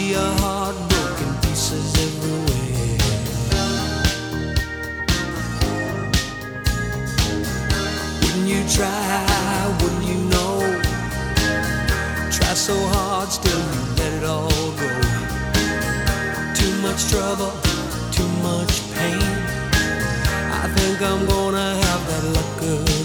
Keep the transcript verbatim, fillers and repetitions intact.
see your heart broken pieces everywhere. Wouldn't you try, wouldn't you know? Try so hard, still you let it all go. Too much trouble, too much pain. I think I'm gonna have that luck again.